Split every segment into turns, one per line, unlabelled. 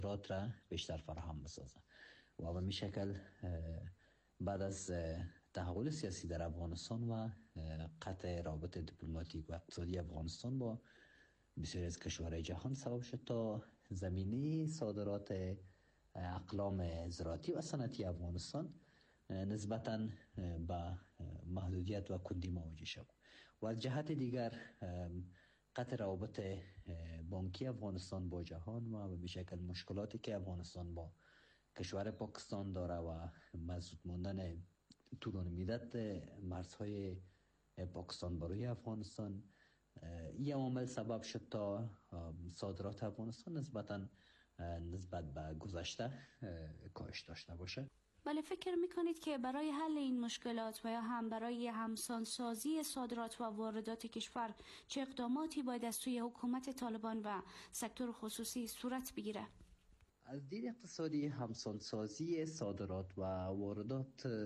صادرات را بیشتر فراهم بسازه و به می شکل بعد از تحول سیاسی در افغانستان و قطع رابط دیپلماتیک و اقتصادی افغانستان با بسیاری از کشورهای جهان سبب شد تا زمینه صادرات اقلام زراعتی و صنعتی افغانستان نسبتاً به محدودیت و کندی مواجه شد و از جهت دیگر قطع روابط بانکی افغانستان با جهان و به شکل مشکلاتی که افغانستان با کشور پاکستان داره و مسدود ماندن طولانی مدت مرزهای پاکستان برای افغانستان، این عامل سبب شد تا صادرات افغانستان نسبت به گذشته کاهش داشته باشه.
بله، فکر میکنید که برای حل این مشکلات و یا هم برای همسانسازی صادرات و واردات کشور چه اقداماتی باید از سوی حکومت طالبان و سکتور خصوصی صورت بگیره؟
از دید اقتصادی همسانسازی صادرات و واردات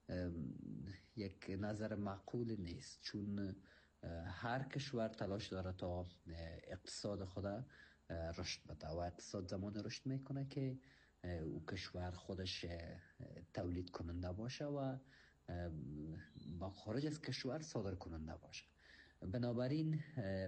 یک نظر معقول نیست، چون هر کشور تلاش داره تا اقتصاد خود رشد بده و اقتصاد زمان رشد میکنه که او کشور خودش تولید کننده باشه و با خارج از کشور صادر کننده باشه. بنابراین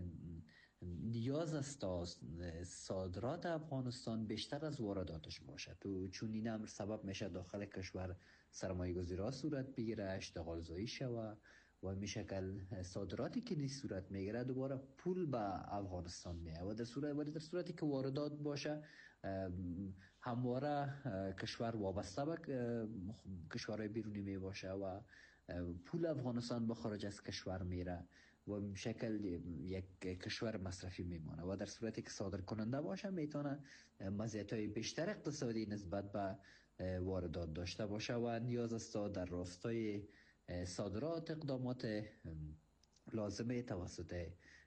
نیاز است تا صادرات افغانستان بیشتر از وارداتش باشه، چون این امر سبب میشه داخل کشور سرمایه گذاری صورت بگیره، اشتغال زایی شوه و می شکل صادراتی که نیست صورت میگیره دوباره پول به افغانستان میه و در صورتی که واردات باشه همواره کشور وابسته به کشورهای بیرونی می باشه و پول افغانستان به خارج از کشور میره و شکل یک کشور مصرفی میمانه و در صورتی که صادر کننده باشه میتونه مزیت‌های بیشتر اقتصادی نسبت به واردات داشته باشه و نیاز است در راستای صادرات اقدامات لازمه توسط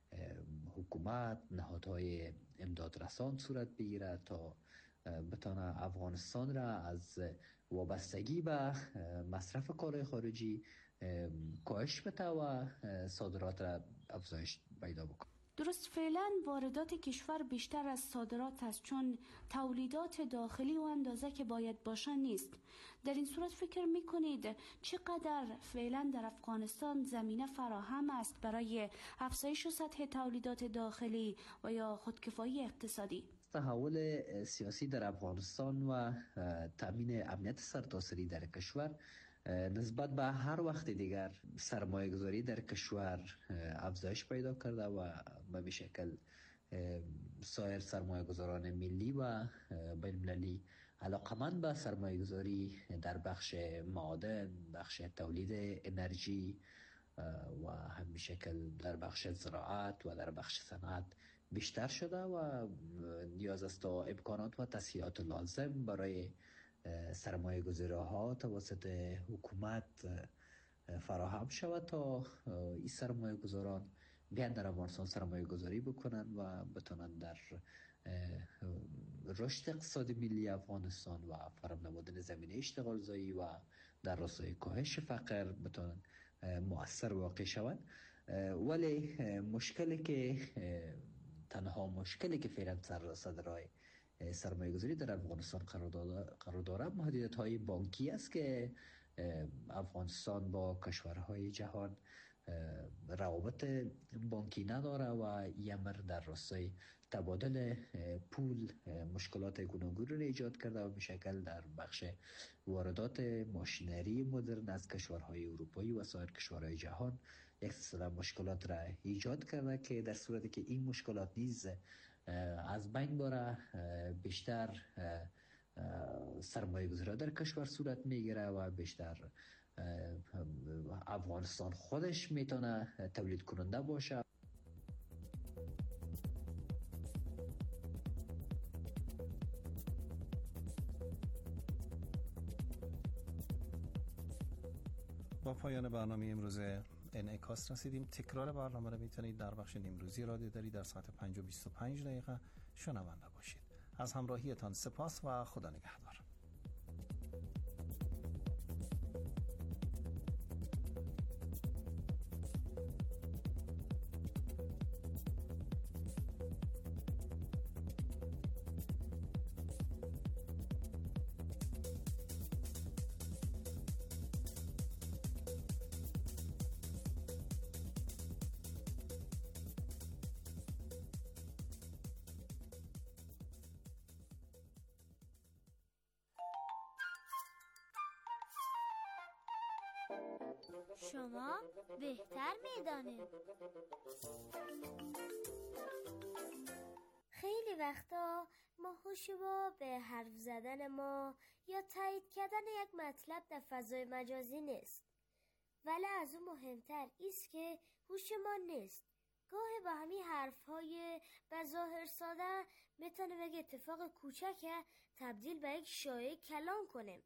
حکومت، نهادهای امداد رسان صورت بگیره تا بتانه افغانستان را از وابستگی به مصرف کالای خارجی کاهش بده و صادرات را افزایش پیدا بکنه.
درست، فعلا واردات کشور بیشتر از صادرات است، چون تولیدات داخلی و اندازه که باید باشه نیست. در این صورت فکر میکنید چقدر فعلا در افغانستان زمینه فراهم است برای افزایش سطح تولیدات داخلی و یا خودکفایی اقتصادی؟
تحول سیاسی در افغانستان و تامین امنیت سرتاسری در کشور نسبت به هر وقت دیگر سرمایه گذاری در کشور افزایش پیدا کرده و به شکل سایر سرمایه گذاران ملی و بین المللی علاقمند به سرمایه گذاری در بخش معادن، بخش تولید انرژی و همین شکل در بخش زراعت و در بخش صنعت بیشتر شده و نیاز است تا امکانات و تسهیلات لازم برای سرمایه گذاری ها توسط حکومت فراهم شود تا این سرمایه گذاران بیان در افغانستان سرمایه گذاری بکنن و بتونن در رشد اقتصادی ملی افغانستان و فراهم نمودن زمینه اشتغال زایی و در راستای کاهش فقر بتونن مؤثر واقع شوند. ولی تنها مشکلی که فعلا صدرای سرمایه گذاری در افغانستان قرار داره محدودیت های بانکی است که افغانستان با کشورهای جهان روابط بانکی نداره و این امر در راستای تبادل پول مشکلات گوناگون را ایجاد کرده و به شکل در بخش واردات ماشینری مدرن از کشورهای اروپایی و سایر کشورهای جهان یک سلسله مشکلات را ایجاد کرده که در صورتی که این مشکلات نیز از بین بره بیشتر سرمایه گذاری در کشور صورت میگیره و بیشتر افغانستان خودش میتونه تولید کننده باشه.
با پایان برنامه امروز انعکاس رسیدیم. تکرار برنامه را میتونید در بخش نیمروزی رادیو دری در ساعت 5:25 شنونده باشید. از همراهیتان سپاس و خدا نگهدار.
شما بهتر میدانید. خیلی وقتا ما هوشمو به حرف زدن ما یا تایید کردن یک مطلب در فضای مجازی نیست، ولی از اون مهمتر ایست که هوش ما نیست. گاهی با همین حرفهای بظاهر ساده میتونه یک اتفاق کوچک تبدیل به یک شایعه کلان کنه.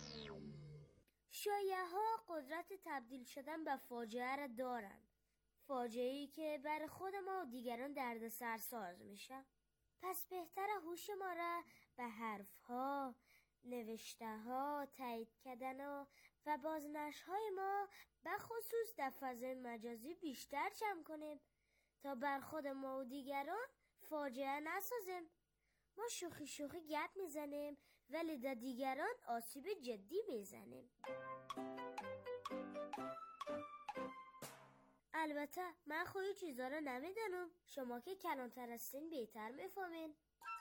شایعه ها قدرت تبدیل شدن به فاجعه را دارن، فاجعه‌ای که بر خود ما و دیگران دردسرساز میشه. پس بهتره هوش ما را به حرفها، نوشته‌ها، تایید کردن و بازنشرهای ما به خصوص در فضای مجازی بیشتر جمع کنیم تا بر خود ما و دیگران فاجعه نسازیم. ما شوخی گپ میزنیم ولی در دیگران آسیب جدی میزنیم. البته من خودی چیزا رو نمیدونم، شما که کلانتر هستین بهتر میفهمین.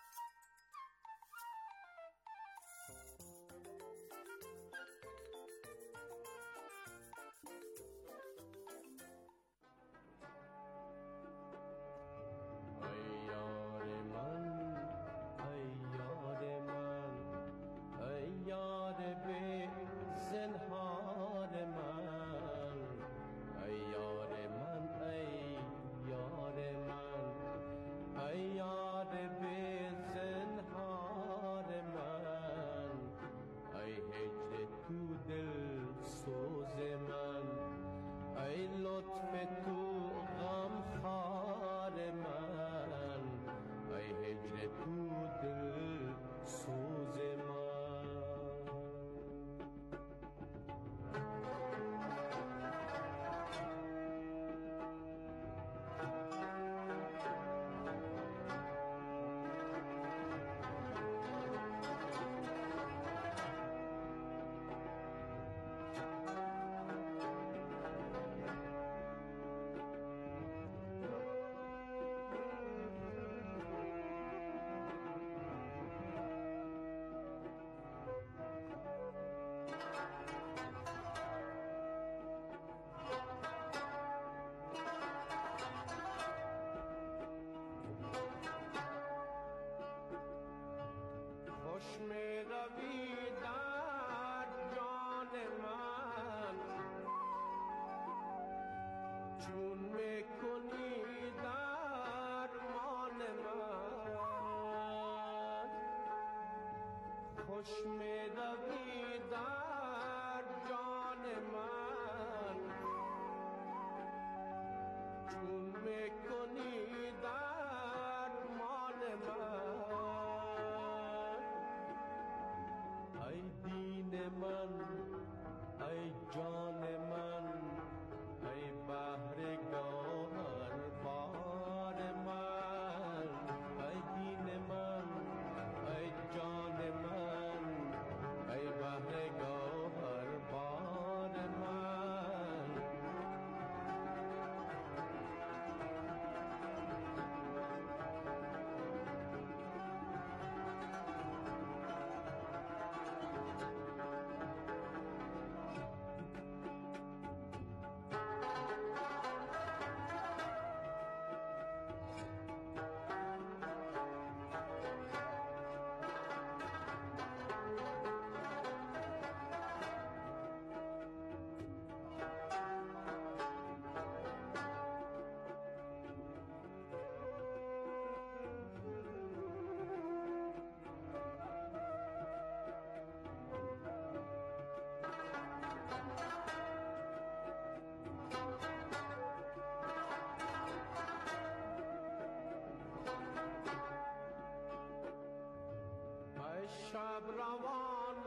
شب روان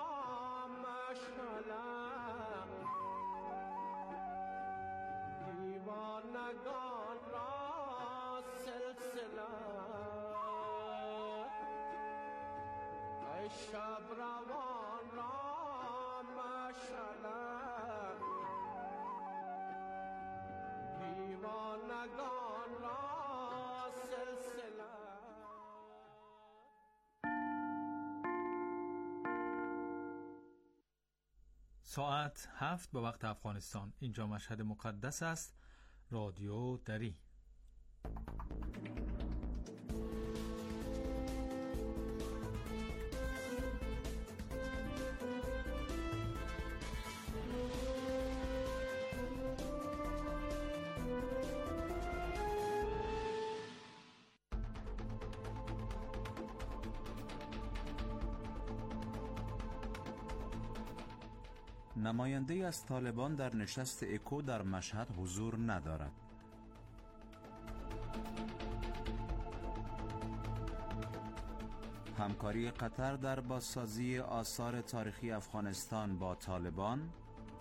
را مشعله دیوانگان را سلسله ای شب روان را مشعله دیوانگان را سلسله.
ساعت 7 به وقت افغانستان. اینجا مشهد مقدس است. رادیو دری.
نماینده از طالبان در نشست اکو در مشهد حضور ندارد. همکاری قطر در بازسازی آثار تاریخی افغانستان با طالبان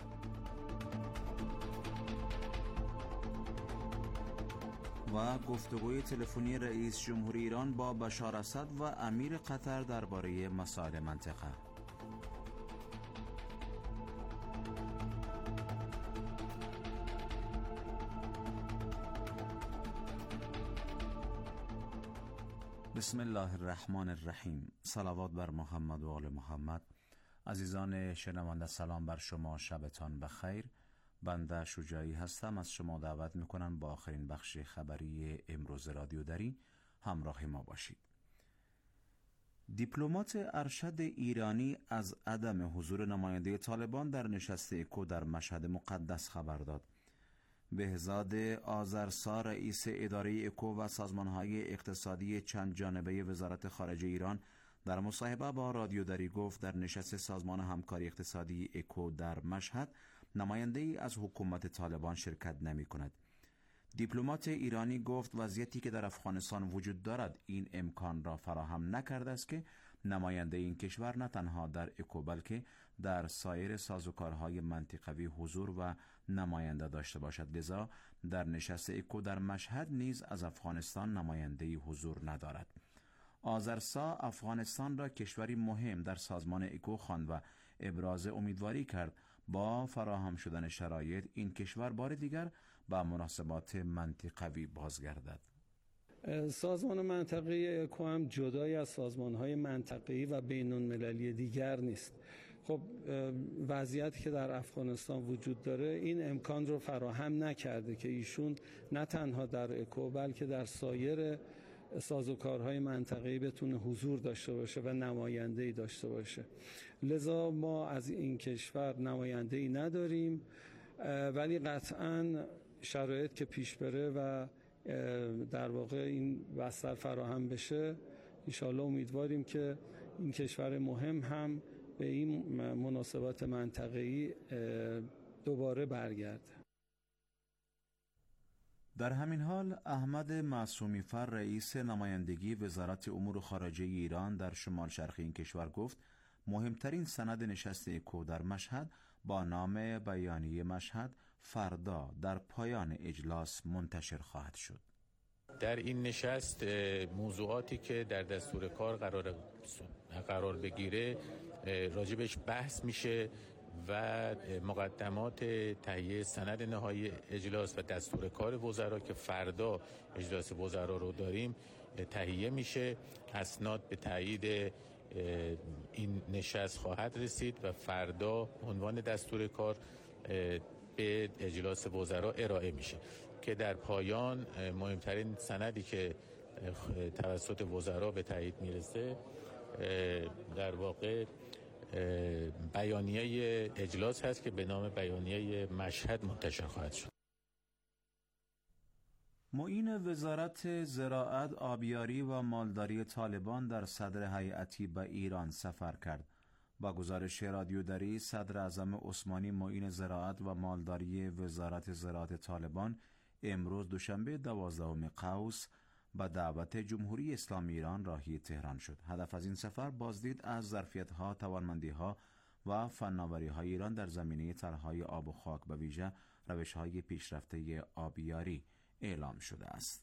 و گفتگوی تلفنی رئیس جمهوری ایران با بشار اسد و امیر قطر درباره مسائل منطقه. بسم الله الرحمن الرحیم. صلوات بر محمد و آل محمد. عزیزان شنونده سلام بر شما، شبتان بخیر. بنده شجاعی هستم. از شما دعوت میکنم با آخرین بخش خبری امروز رادیو دری همراه ما باشید. دیپلمات ارشد ایرانی از عدم حضور نماینده طالبان در نشست اکو در مشهد مقدس خبر داد. بهزاد آذرسا رئیس اداره اکو و سازمانهای اقتصادی چند جانبه وزارت خارجه ایران در مصاحبه با رادیو دری گفت در نشست سازمان همکاری اقتصادی اکو در مشهد نماینده ای از حکومت طالبان شرکت نمی کند. دیپلمات ایرانی گفت وضعیتی که در افغانستان وجود دارد این امکان را فراهم نکرده است که نماینده این کشور نه تنها در اکو بلکه در سایر سازوکارهای منطقوی حضور و نماینده داشته باشد. لذا در نشست اکو در مشهد نیز از افغانستان نماینده‌ای حضور ندارد. آذرسا افغانستان را کشوری مهم در سازمان اکو خواند و ابراز امیدواری کرد با فراهم شدن شرایط این کشور بار دیگر به مناسبات منطقوی بازگردد.
سازمان منطقه‌ای اکو هم جدای از سازمان‌های منطقه‌ای و بین‌المللی دیگر نیست. خب وضعیتی که در افغانستان وجود داره این امکان رو فراهم نکرده که ایشون نه تنها در اکو بلکه در سایر سازوکارهای منطقه‌ای بتونه حضور داشته باشه و نماینده‌ای داشته باشه. لذا ما از این کشور نماینده‌ای نداریم، ولی قطعاً شرایط که پیش بره و در واقع این بستر فراهم بشه انشاءالله امیدواریم که این کشور مهم هم به این مناسبات منطقه‌ای دوباره برگرده.
در همین حال احمد معصومی فر رئیس نمایندگی وزارت امور خارجه ایران در شمال شرقی این کشور گفت مهمترین سند نشست اکو در مشهد با نام بیانیه مشهد فردا در پایان اجلاس منتشر خواهد شد.
در این نشست موضوعاتی که در دستور کار قرار بگیره راجبش بحث میشه و مقدمات تهیه سند نهایی اجلاس و دستور کار وزرا که فردا اجلاس وزرا رو داریم تهیه میشه. اسناد به تایید این نشست خواهد رسید و فردا عنوان دستور کار به اجلاس وزرا ارائه میشه که در پایان مهمترین سندی که توسط وزرا به تایید میرسه در واقع بیانیه اجلاس هست که به نام بیانیه مشهد منتشر خواهد شد.
معین وزارت زراعت، آبیاری و مالداری طالبان در صدر هیئتی به ایران سفر کرد. با گزارش رادیو دری، صدر اعظم عثمانی معین زراعت و مالداری وزارت زراعت طالبان امروز دوشنبه 12 قوس به دعوت جمهوری اسلامی ایران راهی تهران شد. هدف از این سفر بازدید از ظرفیت‌ها، توانمندی‌ها و فناوری‌های ایران در زمینه طرح‌های آب و خاک به ویژه روش‌های پیشرفته آبیاری اعلام شده است.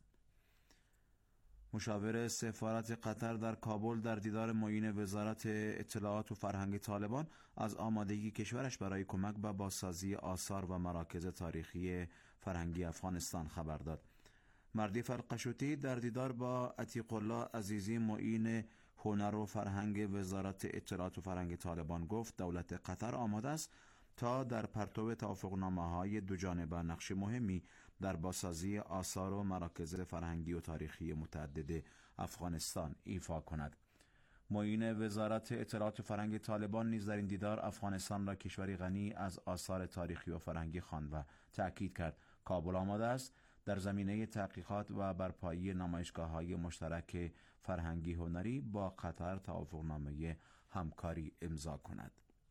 مشاور سفارت قطر در کابل در دیدار معین وزارت اطلاعات و فرهنگ طالبان از آمادگی کشورش برای کمک به بازسازی آثار و مراکز تاریخی فرهنگی افغانستان خبر داد. مردی فرقشوتی در دیدار با عتیق الله عزیزی معین هنر و فرهنگ وزارت اطلاعات و فرهنگ طالبان گفت دولت قطر آماده است تا در پرتو توافقنامه‌های دوجانبه نقش مهمی در بازسازی آثار و مراکز فرهنگی و تاریخی متعدد افغانستان ایفا کند. معین وزارت اطلاعات و فرهنگ طالبان نیز در این دیدار افغانستان را کشوری غنی از آثار تاریخی و فرهنگی خواند و تأکید کرد کابل آماده است در زمینه تحقیقات و برپایی نمایشگاه‌های مشترک فرهنگی هنری با قطر توافقنامه همکاری امضا کند.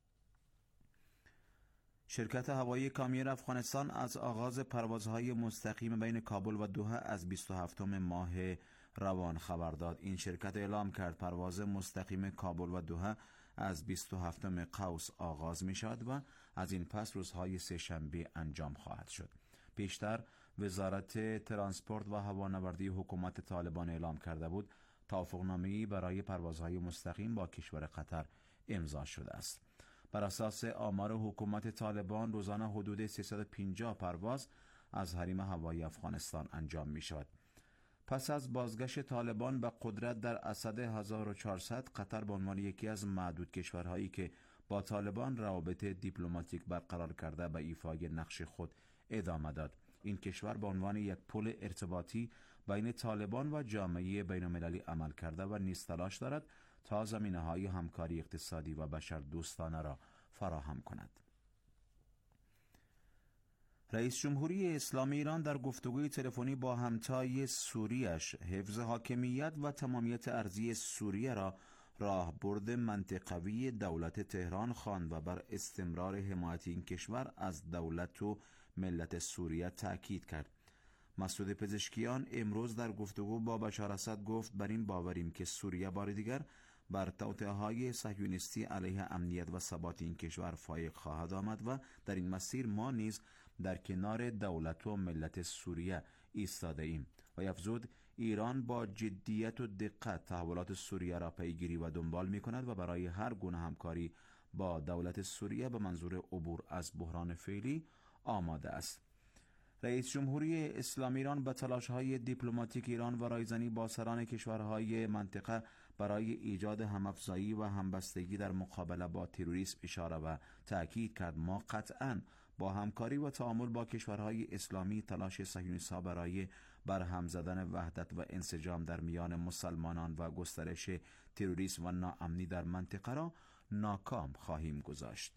شرکت هوایی کامیر افغانستان از آغاز پروازهای مستقیم بین کابل و دوحه از 27 ماه روان خبر داد. این شرکت اعلام کرد پرواز مستقیم کابل و دوحه از 27 قوس آغاز می شود و از این پس روزهای سه‌شنبه انجام خواهد شد. پیشتر وزارت ترانسپورت و هوانوردی حکومت طالبان اعلام کرده بود توافقنامه‌ای برای پروازهای مستقیم با کشور قطر امضا شده است. بر اساس آمار حکومت طالبان روزانه حدود 350 پرواز از حریم هوایی افغانستان انجام می شود. پس از بازگشت طالبان به قدرت در اسد 1400 قطر به عنوان یکی از معدود کشورهایی که با طالبان روابط دیپلماتیک برقرار کرده به ایفای نقش خود ادامه داد. این کشور به عنوان یک پل ارتباطی بین طالبان و جامعه بین‌المللی عمل کرده و نیز تلاش دارد تا زمینه‌های همکاری اقتصادی و بشردوستانه را فراهم کند. رئیس جمهوری اسلامی ایران در گفتگوی تلفنی با همتای سوریش حفظ حاکمیت و تمامیت ارضی سوریه را راهبرد منطقوی دولت تهران خواند و بر استمرار حمایت این کشور از دولت و ملت سوریه تأکید کرد. مسعود پزشکیان امروز در گفتگو با بشار اسد گفت بر این باوریم که سوریه بار دیگر بر توطئه‌های صهیونیستی علیه امنیت و ثبات این کشور فایق خواهد آمد و در این مسیر ما نیز در کنار دولت و ملت سوریه ایستاده ایم و افزود ایران با جدیت و دقت تحولات سوریه را پیگیری و دنبال می کند و برای هر گونه همکاری با دولت سوریه به منظور عبور از بحران فعلی آماده است. رئیس جمهوری اسلامی ایران به تلاش‌های دیپلماتیک ایران و رایزنی با سران کشورهای منطقه برای ایجاد هم‌افزایی و همبستگی در مقابله با تروریسم اشاره و تأکید کرد ما قطعاً با همکاری و تعامل با کشورهای اسلامی تلاش صهیونیست‌ها برای برهم زدن وحدت و انسجام در میان مسلمانان و گسترش تروریسم و ناامنی در منطقه را ناکام خواهیم گذاشت.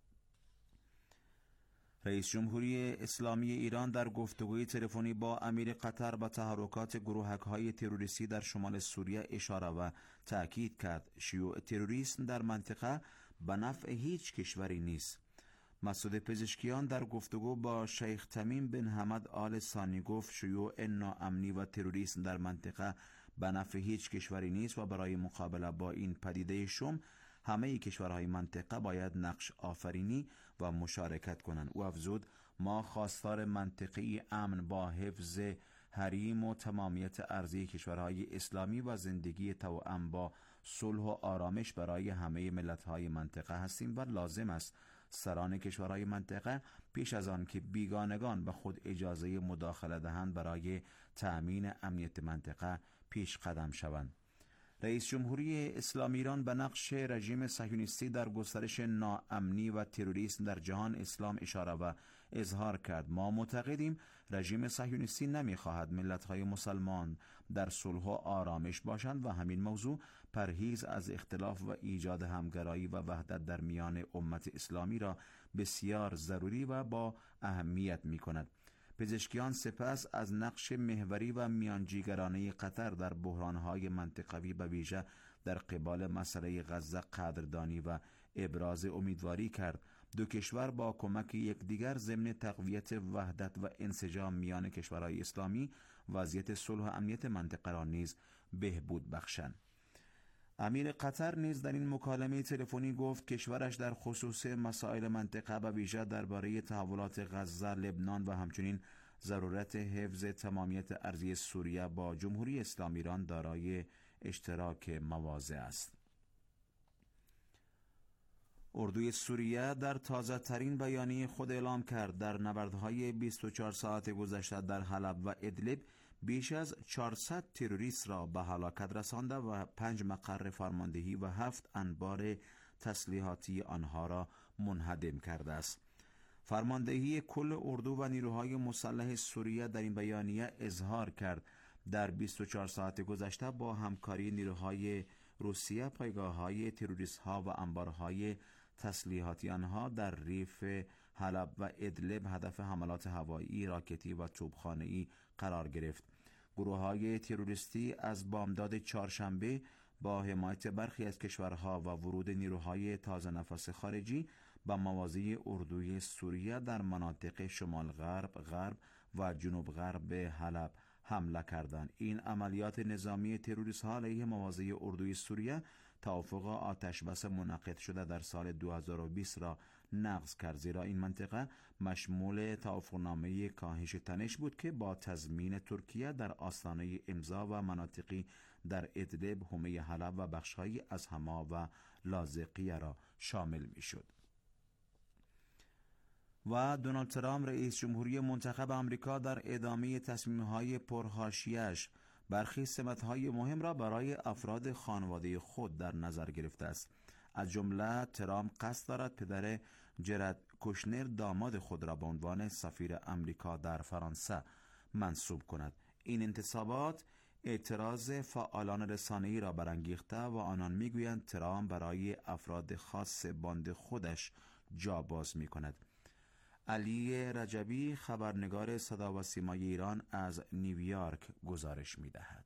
رئیس جمهوری اسلامی ایران در گفتگوی تلفنی با امیر قطر به تحرکات گروهک‌های تروریستی در شمال سوریه اشاره و تأکید کرد شیوع تروریسم در منطقه به نفع هیچ کشوری نیست. مسعود پزشکیان در گفتگو با شیخ تمیم بن حمد آل ثانی گفت شیوع ناامنی و تروریسم در منطقه به نفع هیچ کشوری نیست و برای مقابله با این پدیده شوم همه کشورهای منطقه باید نقش آفرینی و مشارکت کنند. او افزود ما خواستار منطقی امن با حفظ حریم و تمامیت ارضی کشورهای اسلامی و زندگی توأم با صلح و آرامش برای همه ملت‌های منطقه هستیم و لازم است سران کشورهای منطقه پیش از آن که بیگانگان به خود اجازه مداخله دهند برای تأمین امنیت منطقه پیش قدم شوند. رئیس جمهوری اسلامی ایران به نقش رژیم صهیونیستی در گسترش ناامنی و تروریسم در جهان اسلام اشاره و اظهار کرد ما معتقدیم رژیم صهیونیستی نمی‌خواهد ملت‌های مسلمان در صلح و آرامش باشند و همین موضوع پرهیز از اختلاف و ایجاد همگرایی و وحدت در میان امت اسلامی را بسیار ضروری و با اهمیت می‌کند. پزشکیان سپس از نقش محوری و میانجیگرانه قطر در بحران‌های منطقوی به ویژه در قبال مسئله غزه قدردانی و ابراز امیدواری کرد دو کشور با کمک یکدیگر ضمن تقویت وحدت و انسجام میان کشورهای اسلامی وضعیت صلح و امنیت منطقه را نیز بهبود بخشند. امیر قطر نیز در این مکالمه تلفنی گفت کشورش در خصوص مسائل منطقه به ویژه درباره تحولات غزه، لبنان و همچنین ضرورت حفظ تمامیت ارضی سوریه با جمهوری اسلامی ایران دارای اشتراک مواضع است. اردوی سوریه در تازه ترین بیانیه خود اعلام کرد در نبردهای 24 ساعت گذشته در حلب و ادلب بیش از 400 تروریست را به هلاکت رسانده و 5 مقر فرماندهی و 7 انبار تسلیحاتی آنها را منهدم کرده است. فرماندهی کل اردو و نیروهای مسلح سوریه در این بیانیه اظهار کرد در 24 ساعت گذشته با همکاری نیروهای روسیه پایگاه‌های تروریست‌ها و انبارهای تسلیحاتی آنها در ریف حلب و ادلب هدف حملات هوایی، راکتی و توپخانه‌ای قرار گرفت. گروه‌های تروریستی از بامداد چهارشنبه با حمایت برخی از کشورها و ورود نیروهای تازه نفس خارجی به مواضع اردوی سوریه در مناطق شمال غرب و جنوب غرب حلب حمله کردند. این عملیات نظامی تروریست‌ها علیه مواضع اردوی سوریه توافق آتش بس منعقد شده در سال 2020 را نقض کرد، زیرا این منطقه مشمول توافقنامه کاهش تنش بود که با تضمین ترکیه در آستانه امضا و مناطقی در ادلب، حومه حلب و بخش‌هایی از حما و لاذقیه را شامل می‌شد. و دونالد ترامپ رئیس جمهوری منتخب آمریکا در ادامه تصمیم‌های پرحاشیه‌اش برخی سمت‌های مهم را برای افراد خانواده خود در نظر گرفته است. از جمله ترامپ قصد دارد پدر جرد کوشنر داماد خود را به عنوان سفیر آمریکا در فرانسه منصوب کند. این انتصابات اعتراض فعالان رسانه‌ای را برانگیخته و آنان میگویند ترامپ برای افراد خاص باند خودش جا باز می‌کند. علی رجبی خبرنگار صدا و سیمای ایران از نیویورک گزارش می‌دهد.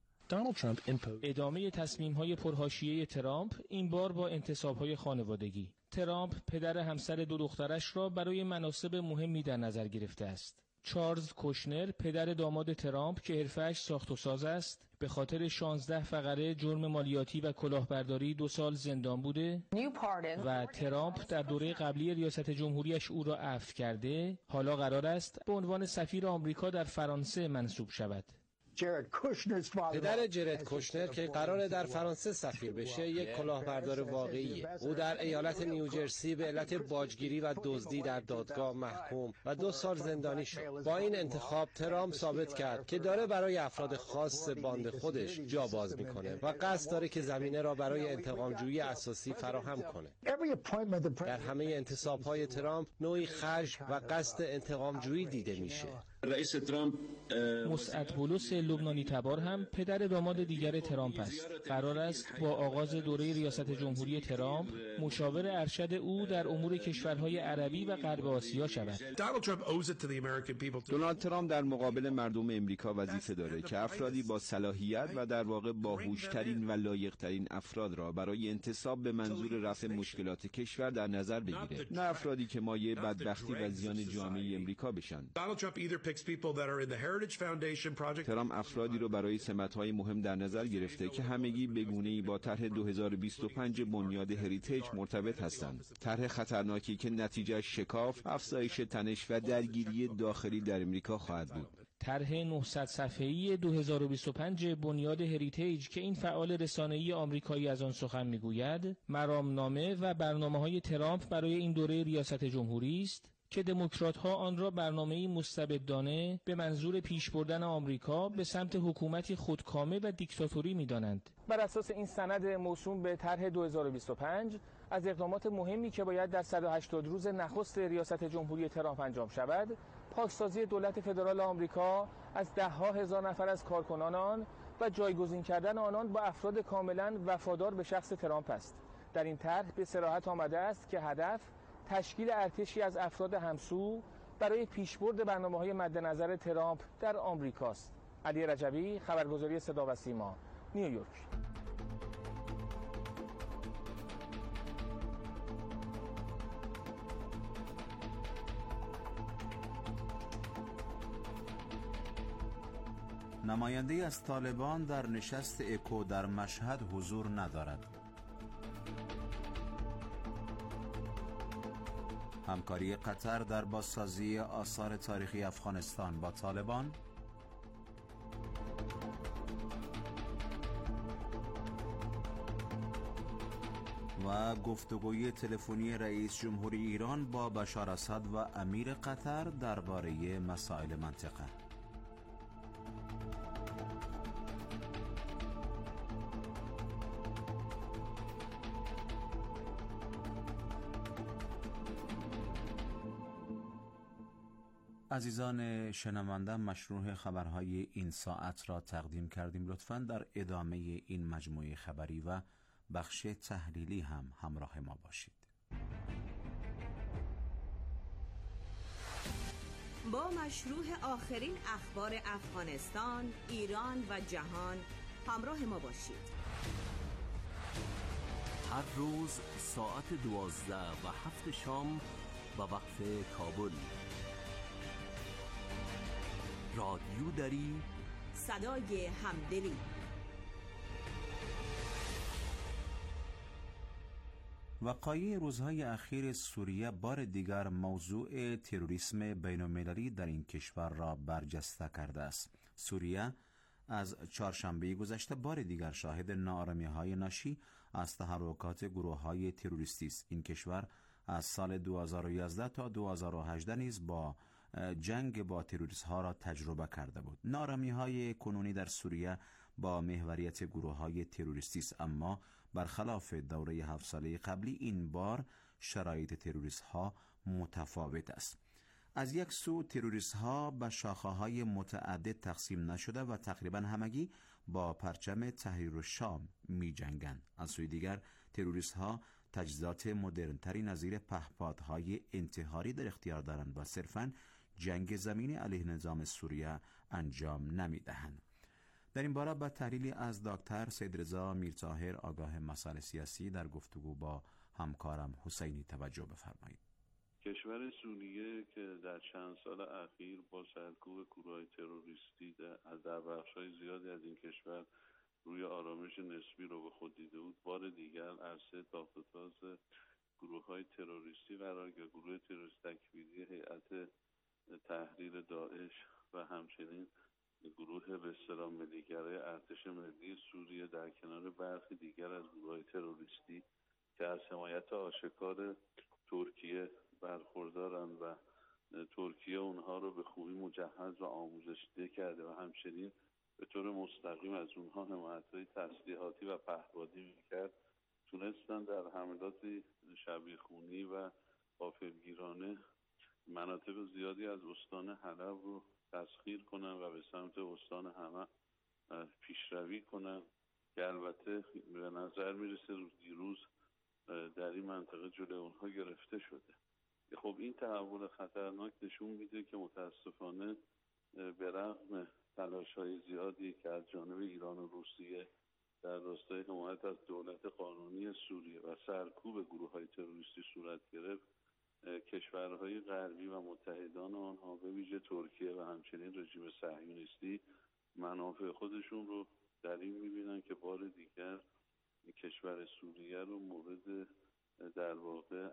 ادامه تصمیم‌های پرحاشیه ترامپ، این بار با انتصاب‌های خانوادگی. ترامپ پدر همسر 2 دخترش را برای مناصب مهمی در نظر گرفته است. چارلز کوشنر پدر داماد ترامپ که حرفه‌اش ساخت و ساز است، به خاطر 16 فقره جرم مالیاتی و کلاهبرداری 2 سال زندان بوده و ترامپ در دوره قبلی ریاست جمهوریش او را عفو کرده. حالا قرار است به عنوان سفیر آمریکا در فرانسه منصوب شود.
پدر جرد کوشنر که قراره در فرانسه سفیر بشه یک کلاهبردار واقعیه. او در ایالت نیوجرسی به علت باجگیری و دزدی در دادگاه محکوم و 2 سال زندانی شد. با این انتخاب ترامپ ثابت کرد که داره برای افراد خاص باند خودش جا باز میکنه و قصد داره که زمینه را برای انتقامجویی اساسی فراهم کنه. در همه انتصاب‌های ترامپ نوعی خشم و قصد انتقامجویی دیده میشه.
رئیس ترامپ
مسعد بولس لبنانی تبار هم پدر داماد دیگر ترامپ است. قرار است با آغاز دوره ریاست جمهوری ترامپ مشاور ارشد او در امور کشورهای عربی و غرب آسیا شود.
دونالد ترامپ در مقابل مردم امریکا وظیفه داره که افرادی با صلاحیت و در واقع باهوشترین و لایقترین افراد را برای انتصاب به منظور رفع مشکلات کشور در نظر بگیره، نه افرادی که مایه بدبختی و زیان جامعه امریکا بشن. ترامپ افرادی رو برای سمت‌های مهم در نظر گرفته که همگی به گونه‌ای با طرح 2025 بنیاد هریتیج مرتبط هستند. طرح خطرناکی که نتیجه شکاف، افزایش تنش و درگیری داخلی در امریکا خواهد بود.
طرح 900 صفحه‌ای 2025 بنیاد هریتیج که این فعال رسانه‌ای آمریکایی از آن سخن می‌گوید، مرامنامه و برنامه‌های ترامپ برای این دوره ریاست جمهوری است که دموکرات‌ها آن را برنامه‌ای مستبدانه به منظور پیش بردن آمریکا به سمت حکومتی خودکامه و دیکتاتوری می‌دانند. بر اساس این سند موسوم به طرح 2025 از اقدامات مهمی که باید در 180 روز نخست ریاست جمهوری ترامپ انجام شود، پاکسازی دولت فدرال آمریکا از ده‌ها هزار نفر از کارکنان آن و جایگزین کردن آنان با افراد کاملاً وفادار به شخص ترامپ است. در این طرح به صراحت آمده است که هدف تشکیل ارتشی از افراد همسو برای پیشبرد برنامه‌های مد نظر ترامپ در آمریکاست. علی رجبی، خبرگزاری صدا و سیما، نیویورک.
نماینده از طالبان در نشست اکو در مشهد حضور ندارد. همکاری قطر در بازسازی آثار تاریخی افغانستان با طالبان. و گفتگوی تلفنی رئیس جمهوری ایران با بشار اسد و امیر قطر درباره مسائل منطقه. عزیزان شنونده، مشروع خبرهای این ساعت را تقدیم کردیم. لطفاً در ادامه این مجموعه خبری و بخش تحلیلی هم همراه ما باشید.
با مشروع آخرین اخبار افغانستان، ایران و جهان همراه ما باشید.
هر روز ساعت 12 و 7 شام به وقت کابل. رادیو دری،
صدای همدلی.
وقایع روزهای اخیر سوریه بار دیگر موضوع تروریسم بین‌المللی در این کشور را برجسته کرده است. سوریه از چهارشنبه گذشته بار دیگر شاهد ناآرامی‌های ناشی از تحرکات گروه‌های تروریستی است. این کشور از سال 2011 تا 2018 نیز با جنگ با تروریست‌ها را تجربه کرده بود. ناآرامی‌های کنونی در سوریه با محوریت گروه‌های تروریستی است، اما برخلاف دوره 7 ساله قبلی این بار شرایط تروریست‌ها متفاوت است. از یک سو تروریست‌ها به شاخه‌های متعدد تقسیم نشده و تقریباً همگی با پرچم تحریر الشام می‌جنگند. از سوی دیگر تروریست‌ها تجهیزات مدرن‌تری نظیر پهپادهای انتحاری در اختیار دارند و صرفاً جنگ زمینی علیه نظام سوریه انجام نمی‌دهند. در این باره با تحلیلی از دکتر سیدرضا میرطاهر آگاه مسائل سیاسی در گفتگو با همکارم حسینی توجه بفرمایید.
کشور سوریه که در چند سال اخیر با سرکوب گروه‌های تروریستی در بخش‌های زیادی از این کشور روی آرامش نسبی رو به خود دیده بود، بار دیگر عرصه تاخت و تاز گروه‌های تروریستی قرار گرفت. گروه تروریست تکفیری هیئت تحریر داعش و همچنین گروه به اصطلاح ملی‌گرای ارتش ملی سوریه در کنار برخی دیگر از گروه‌های تروریستی که از حمایت آشکار ترکیه برخوردارند و ترکیه اونها رو به خوبی مجهز و آموزش ده کرده و همچنین به طور مستقیم از اونها حمایت‌های تسلیحاتی و پهپادی میکرد، تونستن در حملات شبیخونی و غافلگیرانه مناطق زیادی از استان حلب رو تسخیر کنن و به سمت استان حما پیشروی کنن که البته به نظر میرسه دیروز در این منطقه جلوی اونها گرفته شده. خب این تحول خطرناک نشون میده که متاسفانه به رغم تلاش‌های زیادی که از جانب ایران و روسیه در راستای حمایت از دولت قانونی سوریه و سرکوب گروه‌های تروریستی صورت گرفت، کشورهای غربی و متحدان آنها به ویژه ترکیه و همچنین رژیم صهیونیستی منافع خودشون رو در این می‌بینن که بار دیگر کشور سوریه رو مورد در واقع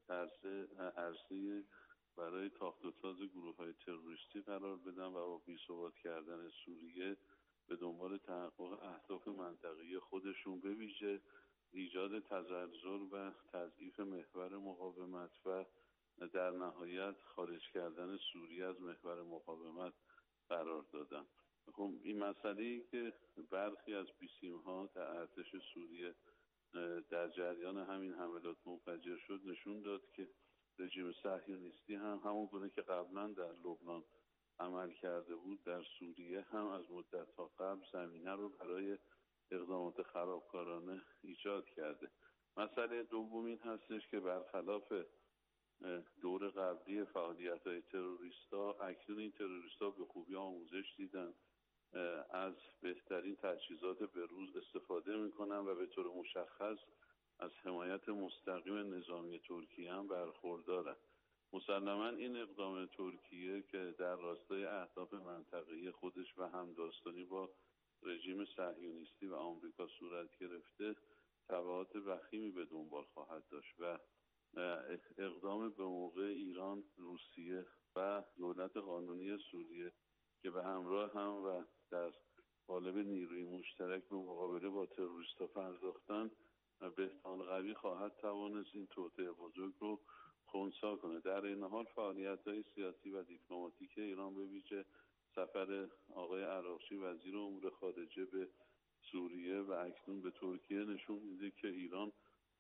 عرصه برای تاخت و تاز گروه‌های تروریستی قرار بدن و با بی‌ثبات کردن سوریه به دنبال تحقق اهداف منطقه‌ای خودشون به ویژه ایجاد تزلزل و تضعیف محور مقاومت و در نهایت خارج کردن سوریه از محور مقاومت قرار دادن. خب این مسئله‌ای که برخی از بیسیم‌ها در ارتش سوریه در جریان همین حملات منفجر شد نشون داد که رژیم صهیونیستی هم همون گونه که قبلا در لبنان عمل کرده بود در سوریه هم از مدت‌ها قبل زمینه رو برای اقدامات خرابکارانه ایجاد کرده. مسئله دوم این هستش که برخلاف دور قبلی فعالیت‌های تروریستا، اکنون این تروریستا به خوبی آموزش دیدن، از بهترین تجهیزات بروز استفاده میکنن و به طور مشخص از حمایت مستقیم نظامی ترکیه هم برخوردارن. مسلماً این اقدام ترکیه که در راستای اهداف منطقه‌ای خودش و همداستانی با رژیم صهیونیستی و آمریکا صورت گرفته تبعات وخیمی به دنبال خواهد داشت و اقدام به موقع ایران، روسیه و دولت قانونی سوریه که به همراه هم و در قالب نیروی مشترک به مقابله با تروریست‌ها پرداختن، بهتان قوی خواهد توانست این توطئه بزرگ رو خنثی کنه. در این حال فعالیت‌های سیاسی و دیپلماتیک ایران به ویژه سفر آقای عراقچی وزیر امور خارجه به سوریه و اکنون به ترکیه نشون میده که ایران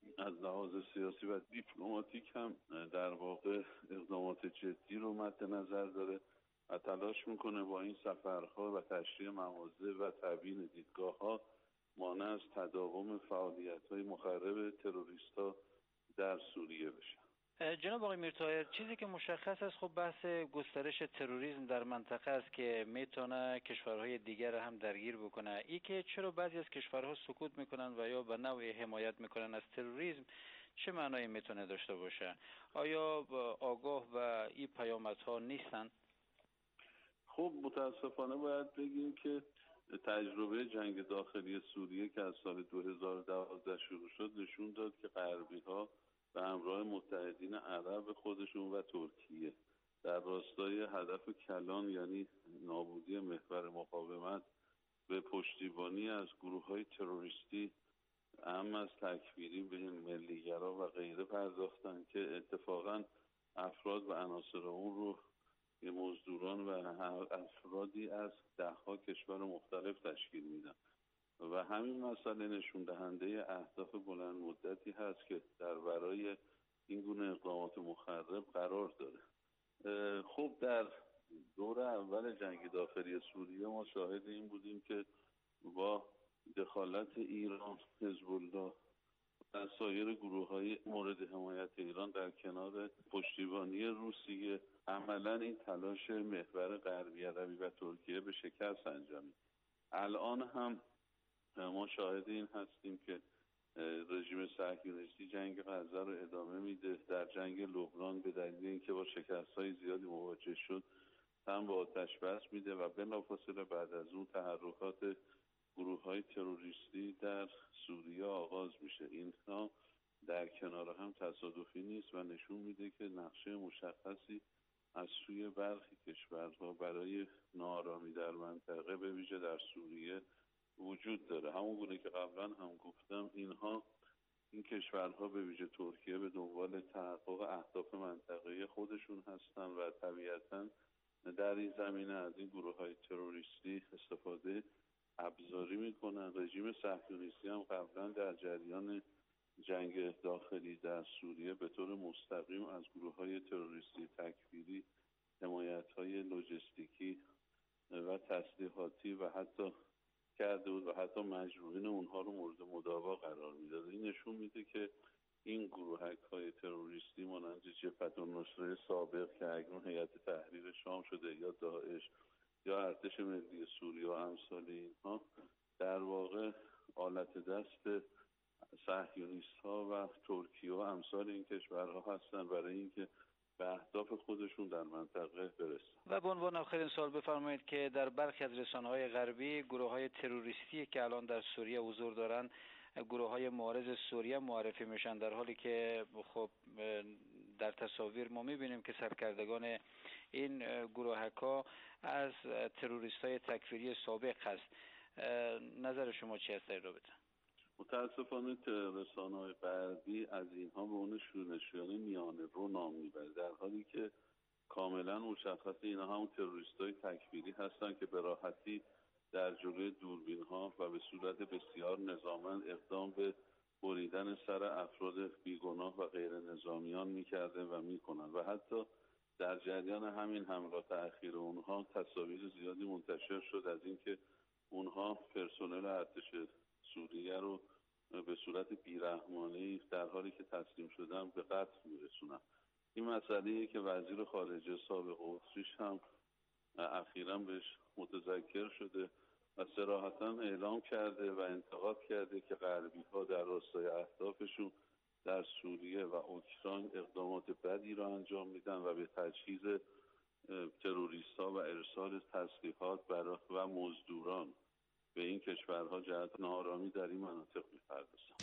از لحاظ سیاسی و دیپلماتیک هم در واقع اقدامات جدی رو مد نظر داره و تلاش میکنه با این سفرها و تشریح مواضع و تبیین دیدگاه‌ها مانع از تداوم فعالیت‌های مخرب تروریست‌ها در سوریه بشه.
جناب آقای میرطاهر، چیزی که مشخص است خب بحث گسترش تروریسم در منطقه است که میتونه کشورهای دیگر هم درگیر بکنه. ای که چرا بعضی از کشورها سکوت میکنن و یا به نوعی حمایت میکنن از تروریسم چه معنایی میتونه داشته باشه؟ آیا آگاه و این پیامدها نیستن؟
خب متاسفانه باید بگیم که تجربه جنگ داخلی سوریه که از سال 2012 شروع شد نشون داد که غربی‌ها به همراه متحدین عرب خودشون و ترکیه در راستای هدف کلان یعنی نابودی محور مقاومت به پشتیبانی از گروه‌های تروریستی اهم از تکفیری به ملیگرا و غیره پرداختن که اتفاقاً افراد و عناصر اون رو مزدوران و افرادی از ده‌ها کشور مختلف تشکیل میدن و همین مسئله نشون دهنده اهداف بلند مدتی هست که در برای این گونه اقدامات مخرب قرار داره. خب در دور اول جنگ داخلی سوریه ما شاهد این بودیم که با دخالت ایران، حزب الله و سایر گروه‌های مورد حمایت ایران در کنار پشتیبانی روسیه عملاً این تلاش محور غربی عربی و ترکیه به شکست انجامید. الان هم ما شاهد این هستیم که رژیم صهیونیستی جنگ غزه رو ادامه میده. در جنگ لبنان به دلیل اینکه با شکست‌های زیادی مواجه شد هم با آتش بس میده و بلافاصله بعد از اون تحرکات گروه‌های تروریستی در سوریه آغاز میشه. اینها در کنار هم تصادفی نیست و نشون میده که نقشه مشخصی از سوی برخی کشورها برای ناآرامی در منطقه به ویژه در سوریه وجود داره. همون گونه که قبلا هم گفتم این کشورها به ویژه ترکیه به دنبال تحقق اهداف منطقه‌ای خودشون هستن و طبیعتاً در این زمینه از این گروه‌های تروریستی استفاده ابزاری میکنن. رژیم صهیونیستی هم قبلا در جریان جنگ داخلی در سوریه به طور مستقیم از گروه‌های تروریستی تکفیری حمایت‌های لوجستیکی و تسلیحاتی و حتی کرده بود و حتی مجروحین اونها رو مورد مداوا قرار میداد. این نشون میده که این گروهک‌های تروریستی مانند جبهة النصره سابق که اکنون هیئت تحریر شام شده یا داعش یا ارتش ملی سوریه و امثال اینها در واقع آلت دست صهیونیست‌ها و ترکیه و امثال این کشورها هستند برای اینکه به اهداف خودشون در منطقه برسن.
و به عنوان آخرین سوال بفرمایید که در برخی از رسانه‌های غربی گروه‌های تروریستی که الان در سوریه حضور دارن گروه‌های معارض سوریه معرفی میشن، در حالی که خب در تصاویر ما میبینیم که سرکردگان این گروه‌ها از تروریست‌های تکفیری سابق هست. نظر شما چی است در این رابطه؟
متاسفانه رسانه‌های غربی از اینها به عنوان شورشیان میانه رو نام میبره، در حالی که کاملا مشخصه اینها هم تروریست‌های تکفیری هستند که به راحتی در جلوی دوربین‌ها و به صورت بسیار نظاممند اقدام به بریدن سر افراد بیگناه و غیر نظامیان میکرده و میکنن و حتی در جریان همین حملات اخیر اونها تصاویر زیادی منتشر شد از اینکه اونها پرسنل ارتش سوریه رو به صورت بیرحمانه‌ای در حالی که تسلیم شدن به قتل میرسونن. این مسئله‌ای که وزیر خارجه سابق اتریش هم اخیراً بهش متذکر شده و صراحتاً اعلام کرده و انتقاد کرده که غربی‌ها در راستای اهدافشون در سوریه و اوکراین اقدامات بدی را انجام میدن و به تجهیز تروریست‌ها و ارسال تسلیحات و مزدوران به این کشورها جهت ناآرامی در این مناطق می‌پردازند.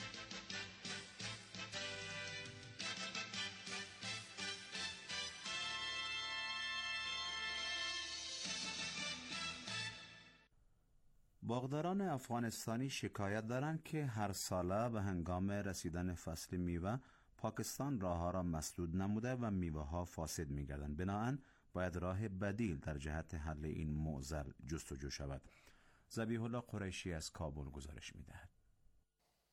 باغداران افغانستانی شکایت دارند که هر ساله به هنگام رسیدن فصل میوه پاکستان راهها را مسدود نموده و میوه ها فاسد می‌گردند. بنابراین باید راه بدیل در جهت حل این معضل جستجو شود. ذبیح الله قریشی از کابل گزارش می‌دهد.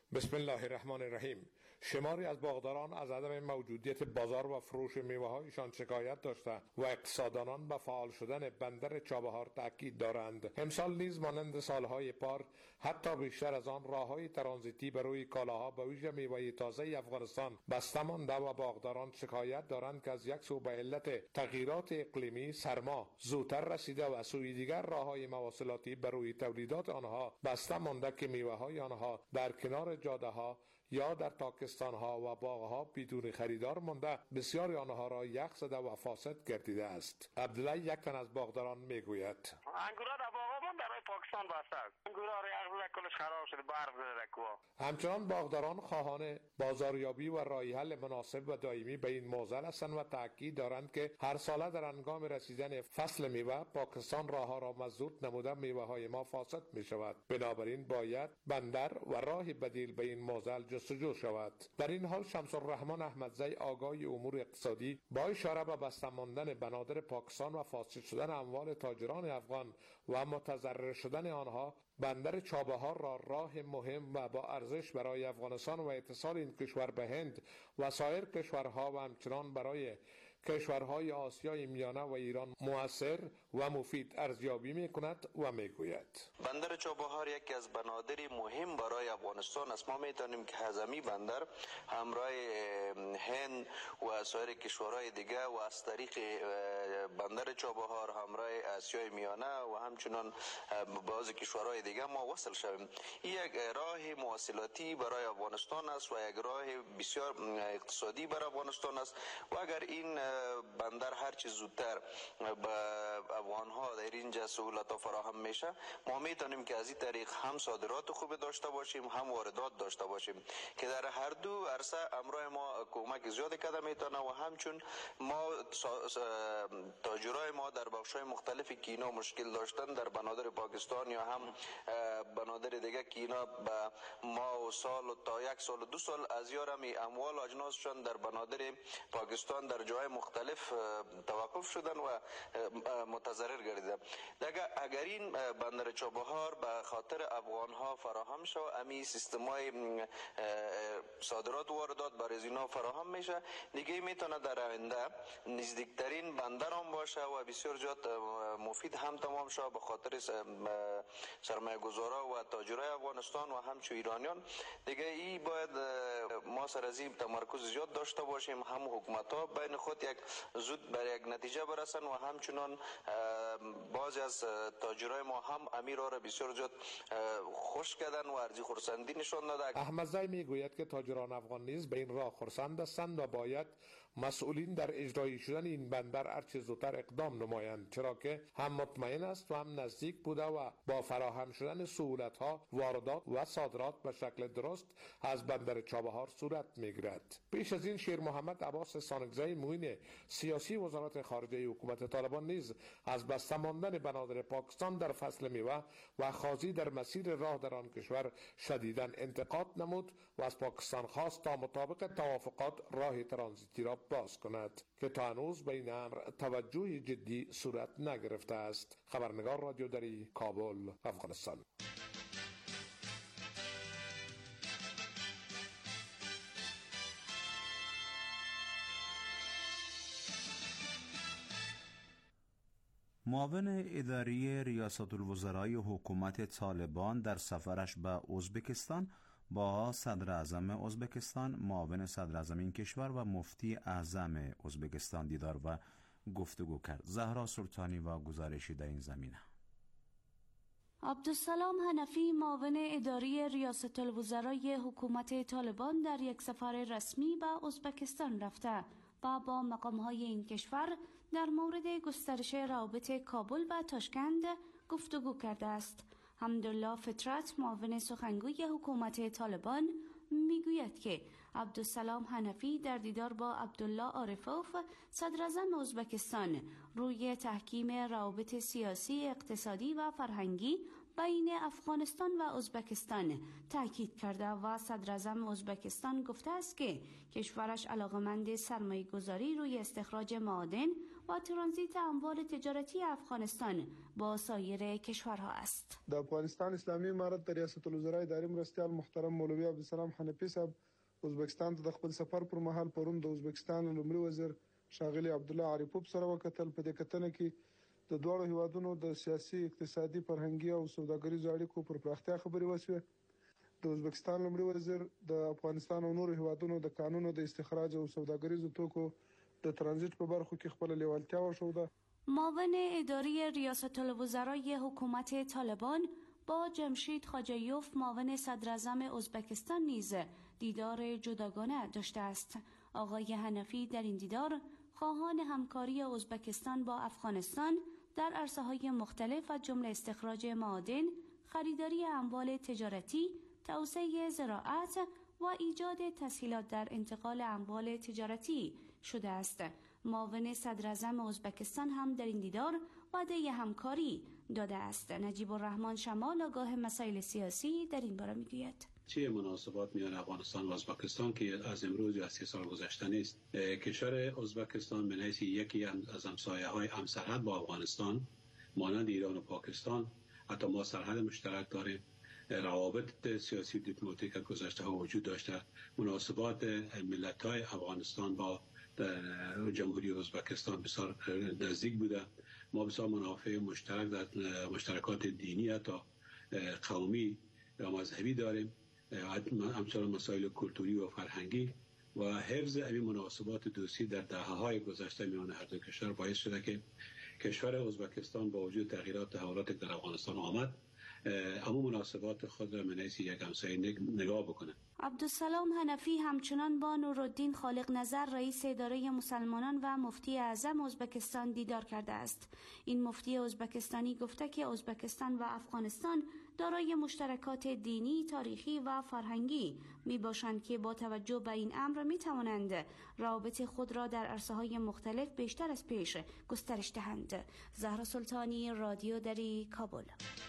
بسم الله الرحمن الرحیم. شماری از باغداران از عدم موجودیت بازار و فروش میوه‌هایشان شکایت داشته و اقتصاددانان به فعال شدن بندر چابهار تاکید دارند. امسال نیز مانند سالهای پار حتی بیشتر از آن راههای ترانزیتی برای کالاها به ویژه میوه تازه افغانستان بسته مانده و باغداران شکایت دارند که از یک سو به علت تغییرات اقلیمی سرما زودتر رسیده و از سوی دیگر راههای مواصلاتی برای تولیدات آنها بسته مانده که میوه‌های آنها در کنار جاده‌ها یا در تاکستان‌ها و باغ‌ها بدون خریدار مانده بسیاری آنها را یخ زده و فاسد گردیده است. عبدالله یک تن از باغداران میگوید
انگورا در باغمون در پاکستان بسته است. انگورا را یخ زده کلش خراب شده برق زده کوا.
همچنان باغداران خواهان بازاریابی و راه حل مناسب و دائمی به این موضوع هستند و تاکید دارند که هر ساله در هنگام رسیدن فصل میوه پاکستان راهها را مسدود نموده میوه‌های ما فاسد می‌شود. بنابراین باید بندر و راه بدیل به این موضوع جستجو شود. در این حال شمس الرحمن احمدزی آگاه امور اقتصادی با اشاره به بسته ماندن بنادر پاکستان و فاسد شدن اموال تاجران افغان و متضرر شدن آنها بندر چابهار را راه مهم و با ارزش برای افغانستان و اتصال این کشور به هند و سایر کشورها و همچنان برای کشورهای آسیای میانه و ایران مؤثر و مفید ارزیابی میکند و میگوید
بندر چابهار یکی از بنادری مهم برای افغانستان است. ما میتونیم که هضمی بندر همراه هند و سایر کشورهای دیگه و از طریق بندر چابهار همراه آسیای میانه و همچنان بعضی کشورهای دیگه ما وصل شویم. یک راه مواصلاتی برای افغانستان است و یک راه بسیار اقتصادی برای افغانستان است و اگر این بندر هر چه زودتر به افغانها در اینجا سهولت فراهم میشه ما میتونیم که از این طریق هم صادرات خوب داشته باشیم هم واردات داشته باشیم که در هر دو عرصه همراه ما کمک زیاد کرده میتونه و همچون ما تاجرای ما در بخش‌های مختلفی که اینا مشکل داشتن در بنادر پاکستان یا هم بنادر دیگه که اینا به ما سال تا یک سال و 2 سال از یارمی اموال اجناسشان در بنادر پاکستان در جای مختلف توقف شدن و متضرر گردیدن. اگر این بندر چابهار به خاطر افغان ها فراهم شد امی سیستمای صادرات و واردات برای اینا فراهم میشه دیگه میتونه در آینده نزدیکترین بندر هم باشه و بسیار جات مفید هم تمام شد به خاطر سرمایه گذارا و تاجرای افغانستان و همچو ایرانیان. دیگه ای باید ما سر از این تمرکز زیاد داشته باشیم هم حکومت ها بین خود یک زود برای یک نتیجه برسن و همچنان بعضی از تاجرای ما هم امیر را بسیار زیاد خوش کردن و ارزی خرسندی نشان داده.
احمدزی میگوید که تاجران افغان نیز به این راه خرسند هستند و باید مسئولین در اجرایی شدن این بندر هرچه زودتر اقدام نمایند چرا که هم مطمئن است و هم نزدیک بوده و با فراهم شدن سهولت ها واردات و صادرات به شکل درست از بندر چابهار صورت میگیرد. پیش از این شیر محمد عباس سانگزی معین سیاسی وزارت خارجه حکومت طالبان نیز از بسته ماندن بنادر پاکستان در فصل میوه و خاضی در مسیر راه در آن کشور شدیداً انتقاد نمود و از پاکستان خواست تا مطابق توافقات راه ترانزیتی را باز کند که تا هنوز به این امر توجه جدی صورت نگرفته است. خبرنگار رادیو دری کابل، افغانستان.
معاون اداری ریاست الوزرای حکومت طالبان در سفرش به ازبکستان با صدر اعظم ازبکستان، معاون صدر اعظم این کشور و مفتی اعظم ازبکستان دیدار و گفتگو کرد. زهرا سلطانی و گزارشی در این زمینه.
عبدالسلام حنفی معاون اداری ریاست الوزرای حکومت طالبان در یک سفر رسمی به ازبکستان رفته و با مقام‌های این کشور در مورد گسترش روابط کابل و تاشکند گفتگو کرده است. حمدالله فطرت معاون سخنگوی حکومت طالبان میگوید که عبدالسلام حنفی در دیدار با عبدالله عارفوف صدر اعظم ازبکستان روی تحکیم روابط سیاسی، اقتصادی و فرهنگی بین افغانستان و ازبکستان تاکید کرده و صدر اعظم ازبکستان گفته است که کشورش علاقمند سرمایه‌گذاری روی استخراج معادن و ترانزیت اموال تجارتی افغانستان با سایر کشورها است.
د افغانستان اسلامي امارت د ریاست الوزرا اداري مرستیال محترم مولوي عبدالسلام حنفي صاحب ازبکستان ته د خپل سفر پر مهال پرون د ازبکستان لومړي وزیر شاغلي عبدالله عارفوف سره وکتل. په دې کتنه کې د دوه هیوادونو د سیاسي، اقتصادي، فرهنګي او سوداګریزو اړیکو پر پراختیا خبرې وشوې. د ازبکستان لومړي وزیر د افغانستان او نورو هیوادونو د قانونو د استخراج او سوداګریزو توکو د ترانزیت په برخو کې خپل لیوالتیا وښوده.
معاون اداری ریاست الوزرای حکومت طالبان با جمشید خواجهیوف معاون صدراعظم ازبکستان نیز دیدار جداگانه داشته است. آقای حنفی در این دیدار خواهان همکاری ازبکستان با افغانستان در عرصه‌های مختلف از جمله استخراج معادن، خریداری اموال تجارتی، توسعه زراعت و ایجاد تسهیلات در انتقال اموال تجارتی شده است. معاون صدراعظم ازبکستان هم در این دیدار وعده همکاری داده است. نجیب الرحمن شمال آگاه مسائل سیاسی در این باره میگوید:
چه مناسبات میان افغانستان و ازبکستان که از امروز یا 30 سال گذشته نیست. کشور ازبکستان به حیث یکی از همسایه‌های همسرحد با افغانستان مانند ایران و پاکستان، حتی ما سرحد مشترک داریم. روابط سیاسی و دیپلماتیک گذشته ها وجود داشته. مناسبات ملت‌های افغانستان با جمهوری ازبکستان بسیار نزدیک بوده. ما بسیار منافع مشترک در مشترکات دینی حتی قومی و مذهبی داریم، همچنین مسائل کلتوری و فرهنگی و حفظ این مناسبات دوستی در دهه‌های گذشته میان هر دو کشور باعث شده که کشور ازبکستان با وجود تغییرات تحولاتی در افغانستان آمد اما مناسبات خود را من حیث یک همسایه نگاه بکنه.
عبدالسلام حنفی همچنان با نورالدین خالق نظر رئیس اداره مسلمانان و مفتی اعظم ازبکستان دیدار کرده است. این مفتی ازبکستانی گفته که ازبکستان و افغانستان دارای مشترکات دینی، تاریخی و فرهنگی می باشند که با توجه به این امر می توانند روابط خود را در عرصه‌های مختلف بیشتر از پیش گسترش دهند. زهرا سلطانی، رادیو دری، کابل.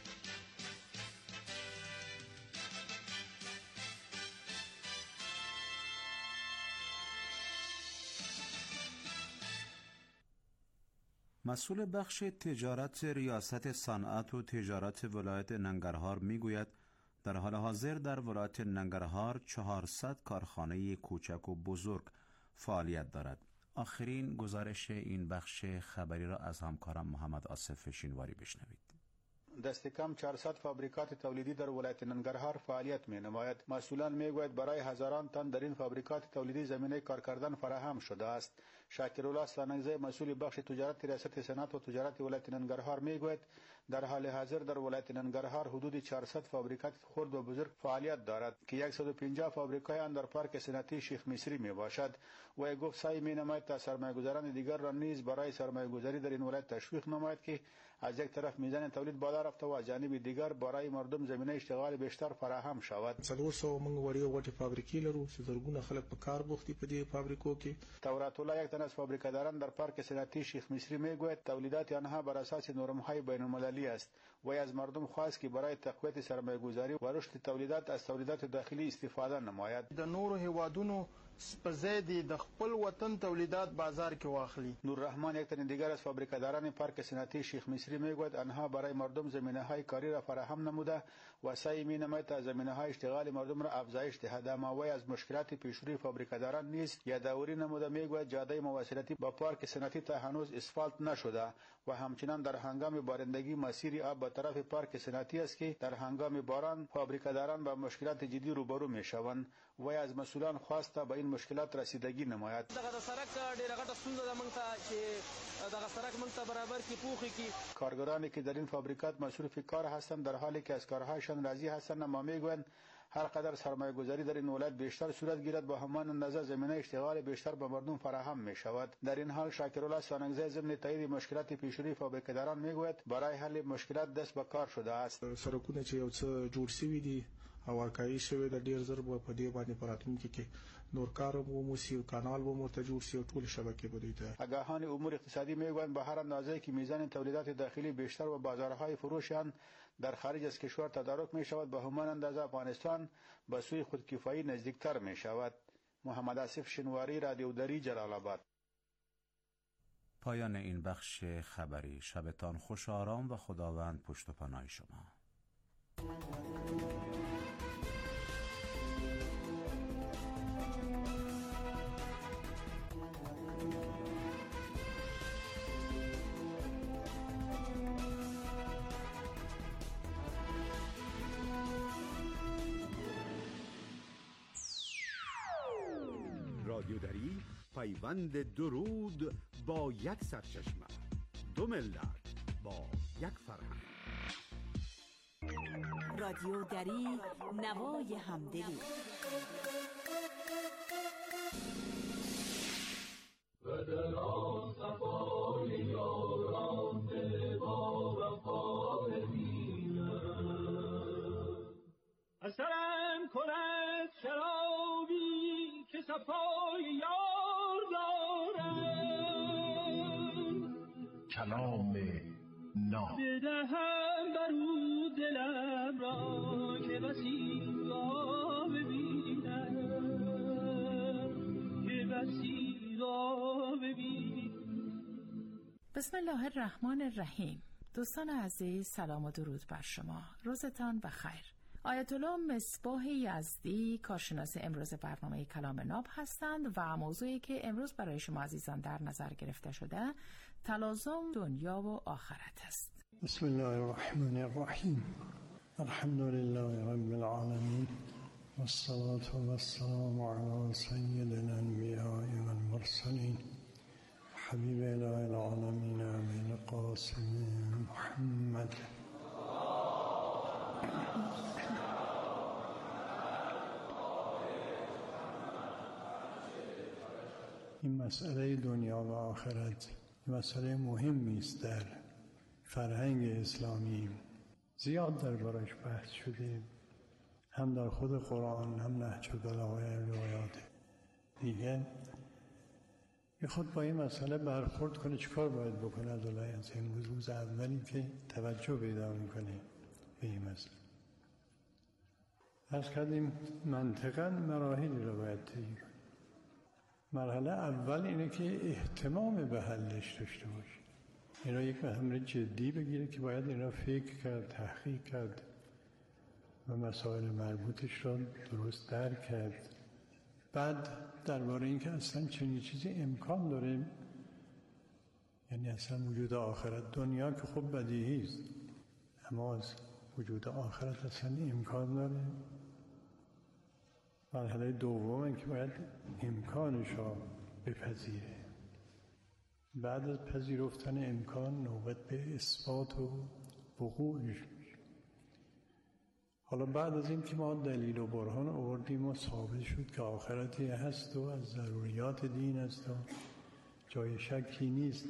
مسئول بخش تجارت ریاست صنعت و تجارت ولایت ننگرهار میگوید در حال حاضر در ولایت ننگرهار 400 کارخانه کوچک و بزرگ فعالیت دارد. آخرین گزارش این بخش خبری را از همکارم محمد آصف شینواری بشنوید.
دست کم 400 فابریکات تولیدی در ولایت ننگرهار فعالیت می نماید. مسئولان می گوید برای هزاران تن در این فابریکات تولیدی زمینه کار کردن فراهم شده است. شاکرالله سانگزی مسئول بخش تجارت ریاست صنعت و تجارت ولایت ننگرهار می گوید در حال حاضر در ولایت ننگرهار حدود 400 فابریکات خرد و بزرگ فعالیت دارد که 150 فابریکای آن در پارک صنعتی شیخ مصری می باشد. و گفت سعی می نماید تا سرمایه‌گذاران دیگر را نیز برای سرمایه‌گذاری در این ولایت تشویق نماید که از یک طرف میزان تولید بالا رفته و از جانب دیگر برای مردم زمینه اشتغال بیشتر فراهم شود.
300 موږ وړي غوټي فابریکې لرو چې زرګونه خلک په کار بوختي په دې فابریکو کې.
تورات الله یک تن از فابریکاداران در پارک صنعتی شیخ مصری میگوید تولیدات آنها بر اساس نرم‌های بین‌المللی است و از مردم خواست که برای تقویت سرمایه‌گذاری و رشد تولیدات از تولیدات داخلی استفاده نماید.
د نورو هیوادونو سپزیدی د خپل وطن تولیدات بازار کې واخلي.
نوررحمان یک تن دیگر از فابریکاداران پارک صنعتی شیخ مصری میگوید آنها برای مردم زمینه‌های کاری را فراهم نموده و سعی می‌نماید تا زمینه‌های اشتغال مردم را افزایش دهد. اما وی از مشکلات پیشروی فابریکاداران نیز یادآوری نموده میگوید جاده مواصلاتی با پارک صنعتی تا هنوز اسفالت نشده و همچنان در هنگام بارندگی مسیر آب به طرف پارک صنعتی است که در هنگام باران فابریکاداران با مشکلات جدی روبرو میشوند. و از مسئولان خواست تا به این مشکلات رسیدگی نماید.
دغه سړک ډیره غټه ستونزه ده موږ ته چې دغه سړک موږ ته برابر کی پوخی کی.
کارگرانی که در این فابریکات مصروف کار هستند در حالی که از کارهایشان راضی هستند اما میگویند هر قدر سرمایه گذاری در این ولایت بیشتر صورت گیرد با همان اندازه زمینه اشتغال بیشتر به مردم فراهم می شود. در این حال شاکرالله سانگزی ضمن تایید مشکلات پیشروی فابریکاداران میگوید برای حل مشکلات دست به کار شده است.
سرکونه چې یو څه جوړ شوي دي او ورکایي شوی د ډیر زر په دې باندې پراتونکو کې نور کار مو سی کانال و مرته جوړ سی ټول شبکه بده ته.
آگاهان امور اقتصادی میگویند به هر اندازه که میزان تولیدات داخلی بیشتر و بازارهای فروشیان در خارج از کشور تدارک می شود به همان اندازه افغانستان به سوی خودکفایی نزدیکتر می شود. محمد آصف شینواری، رادیو دری، جلال آباد.
پایان این بخش خبری. شبتان خوش آرام و خداوند پشت و پناه شما.
رادیودری پیوند درود با یک سرچشمه، دو ملت با یک فرهنگ.
رادیودری، نوای همدلی.
بدران صفای یاران دل با وفا ببینم، اثرم کند شرابی که صفای یار دارم،
کلام ناب
بدهم برو دلم را که بسی را ببینم، که بسی را ببینم.
بسم الله الرحمن الرحیم. دوستان عزیز، سلام و درود بر شما. روزتان بخیر. آیت الله مصباح یزدی، کارشناس امروز برنامه کلام ناب هستند و موضوعی که امروز برای شما عزیزان در نظر گرفته شده تلازم دنیا و آخرت است.
بسم الله الرحمن الرحیم. الحمد لله رب العالمین والصلاة والسلام علی سید الانبیاء والمرسلین حبیب اله العالمین امین قاسم محمد. این مسئله دنیا و آخرت مسئله مهمی است در فرهنگ اسلامی. زیاد دربارش بحث شده، هم در خود قرآن، هم نهج البلاغه، روایات دیگه. خود با این مسئله برخورد کنه چیکار باید بکنه از امروز، روز اولی که توجه پیدا میکنه به این مسئله. از کردیم منطقاً مراحلی رو باید طی کنیم. مرحله اول اینه که اهتمام به حلش داشته باشه، اینا یک امر جدی بگیره که باید اینا فکر کرد، تحقیق کرد و مسائل مربوطش را درست درک کرد. بعد درباره اینکه اصلا چنین چیزی امکان داره، یعنی اصلا وجود آخرت، دنیا که خب بدیهی است، اما از وجود آخرت اصلا امکان داره. مرحله دوم که باید امکانش را بپذیره. بعد از پذیرفتن امکان نوبت به اثبات و وقوعش میشه. حالا بعد از این که ما دلیل و برهان آوردیم و ثابت شد که آخرتی هست و از ضروریات دین است و جای شکی نیست،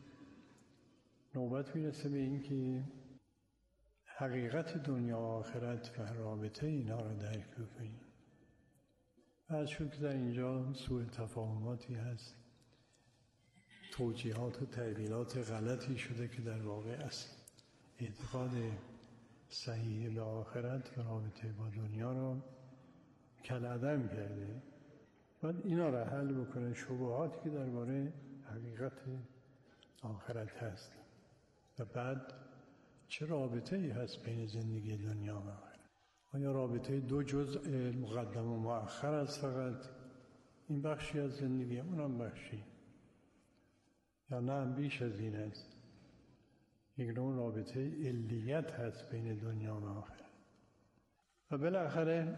نوبت میرسه به این که حقیقت دنیا و آخرت و رابطه اینا را درک کنیم. بعد شد که در اینجا سوء تفاهماتی هست، توجیهات و تعبیرات غلطی شده که در واقع اصل اعتقاد صحیح به آخرت و رابطه با دنیا را کالعدم کرده. باید اینا را حل بکنه، شبهاتی که درباره حقیقت آخرت هست و بعد چه رابطه‌ای هست بین زندگی دنیا و آخرت. آیا رابطه دو جزء مقدم و مؤخر است فقط، این بخشی از زندگی، اونم بخشی، یا نه بیش از این است؟ یک نوع رابطه علیت هست بین دنیا و آخرت. و بالاخره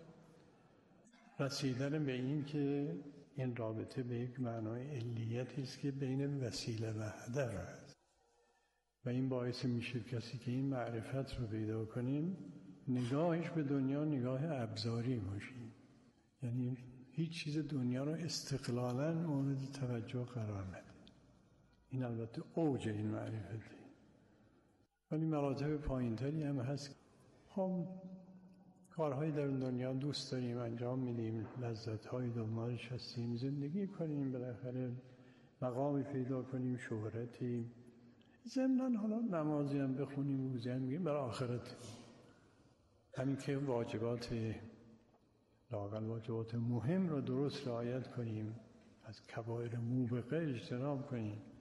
رسیدن به این که این رابطه به یک معنای علیتی است که بین وسیله و هدف است و این باعث میشه کسی که این معرفت رو پیدا کنیم نگاهش به دنیا نگاه ابزاری باشه، یعنی هیچ چیز دنیا رو استقلالاً مورد توجه قرار نده. این البته اوج این معرفته، ولی مراتب پایین‌تری هم هست. خب کارهایی در دنیا دوست داریم انجام میدیم، لذت‌های دنبالش هستیم، زندگی کنیم، بالاخره مقامی پیدا کنیم، شهرتی، ضمناً حالا نمازی هم بخونیم، روزی هم میگیم برای آخرت. همین که واجبات لااقل واجبات مهم را درست رعایت کنیم، از کبایر موبقه اجتناب کنیم،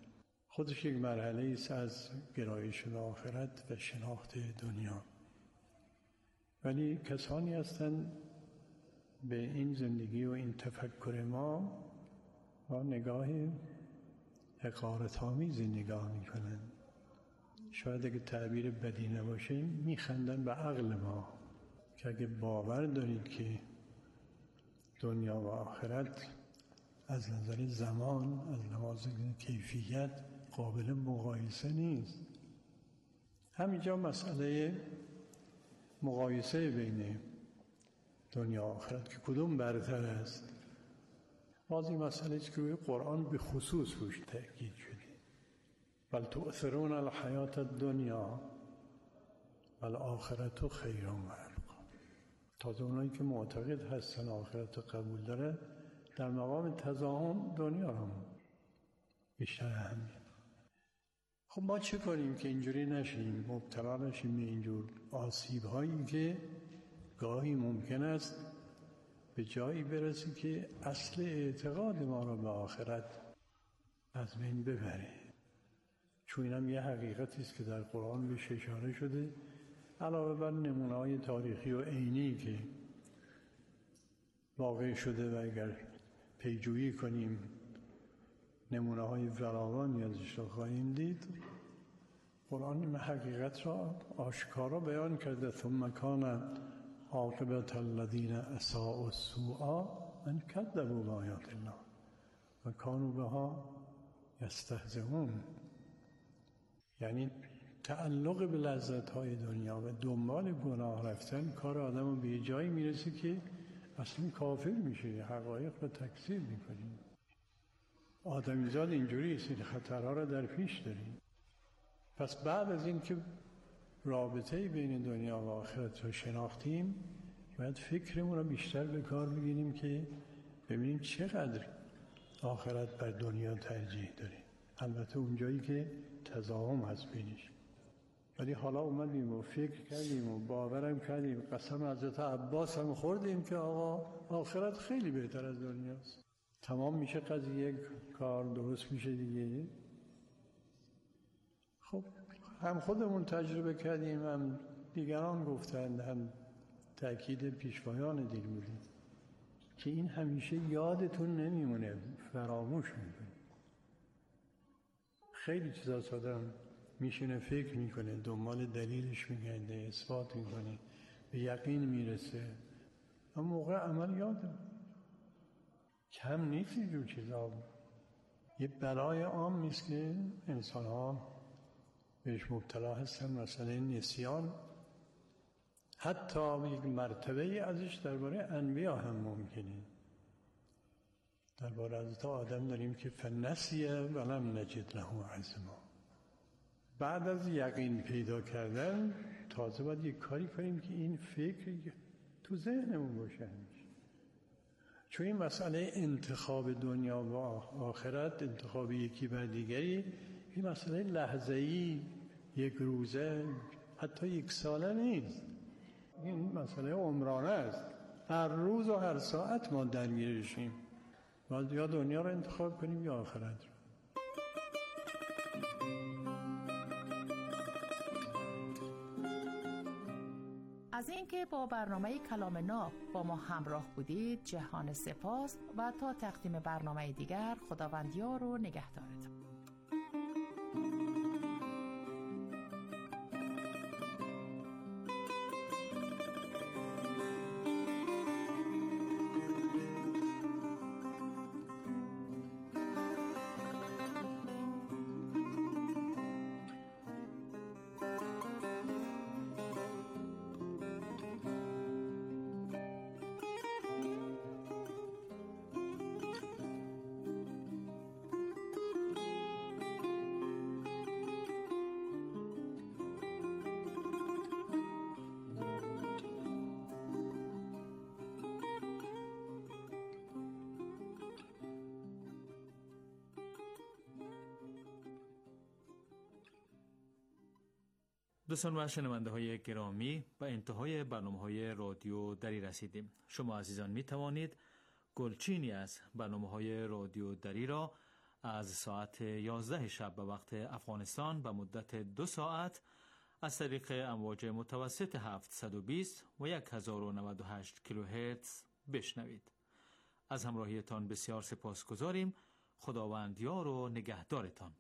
خودش یک مرحله است از گرایش به آخرت و شناخت دنیا. ولی کسانی هستند به این زندگی و این تفکر ما با نگاه حقارت‌آمیزی نگاه میکنن. شاید اگه تعبیر بدی نباشه میخندن به عقل ما که اگه باور دارید که دنیا و آخرت از نظر زمان، از نظر کیفیت قابل مقایسه نیست. همینجا مسئله مقایسه بین دنیا و آخرت که کدوم برتر است، باز این مسئله است که روی قرآن به خصوص روش تأکید شده. بل تؤثرون الحیات الدنیا والآخرة خیر و ابقی. تازه اونایی که معتقد هستن آخرت قبول داره در مقام تضاهم دنیا رو بیشتر اهمیت. خب ما چه کنیم که اینجوری نشیم، مبتلا نشیم به اینجور آسیب هایی که گاهی ممکن است به جایی برسه که اصل اعتقاد ما رو به آخرت از بین ببره. چون اینم یه حقیقتی است که در قرآن بهش اشاره شده، علاوه بر نمونه‌های تاریخی و عینی که واقع شده و اگر پیجویی کنیم نمونه‌های فراوانی ازش را خواهیم دید. قرآن این حقیقت را آشکارا بیان کرده. ثم کان عاقبة الذین اساءوا السوء ان کذبوا بآیات الله و کانوا بها یستهزئون. یعنی تعلق به لذت‌های دنیا و دنبال گناه رفتن کار آدم رو به جایی میرسه که اصلا کافر میشه، حقایق رو تکذیب میکنیم. آدمیزاد اینجوری است، این خطرها رو در پیش داریم. پس بعد از این که رابطه بین دنیا و آخرت رو شناختیم، باید فکرمون رو بیشتر به کار بگیریم که ببینیم چقدر آخرت بر دنیا ترجیح داره. البته اونجایی که تضاهم هست بینش. ولی حالا اومدیم و فکر کردیم و باورم کردیم، قسم حضرت عباس هم خوردیم که آقا آخرت خیلی بهتر از دنیاست. تمام میشه قضیه، کار درست میشه دیگه. خب هم خودمون تجربه کردیم، هم دیگران گفتند، هم تأکید پیشوایان دیر بودیم که این همیشه یادتون نمیمونه، فراموش میکنه. خیلی چیزا آدم میشینه فکر میکنه، دنبال دلیلش میگرده، اثبات میکنه، به یقین میرسه، اما موقع عمل یاده. کم نیست اینجور چیزا. یه بلای عام نیست که انسان ها بهش مبتلا هستن، مسئله نسیان. حتی یک مرتبه ازش درباره انبیا هم ممکنه. درباره حضرت آدم داریم که فنسی ولم نجد له عزما. بعد از یقین پیدا کردن تازه باید یک کاری کنیم که این فکر تو ذهنمون باشه. چون این مسئله انتخاب دنیا و آخرت، انتخاب یکی بر دیگری، این مسئله لحظه‌ای، یک روزه، حتی یک ساله نیست. این مسئله عمرانه است. هر روز و هر ساعت ما درگیرشیم. باید یا دنیا رو انتخاب کنیم یا آخرت رو.
از اینکه با برنامه کلام ناب با ما همراه بودید جهان سپاس و تا تقدیم برنامه دیگر خداوند یار و نگهدارتون.
دوستان و شنونده های گرامی، به انتهای برنامه های رادیو دری رسیدیم. شما عزیزان می توانید گلچینی از برنامه های رادیو دری را از ساعت 11 شب به وقت افغانستان به مدت 2 ساعت از طریق امواج متوسط 720 و 1098 کیلوهرتز بشنوید. از همراهیتان بسیار سپاسگزاریم. خداوند یار و نگهدارتان.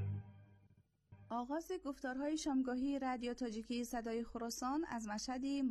آغاز گفتارهای شامگاهی رادیو تاجیکی صدای خراسان از مشهد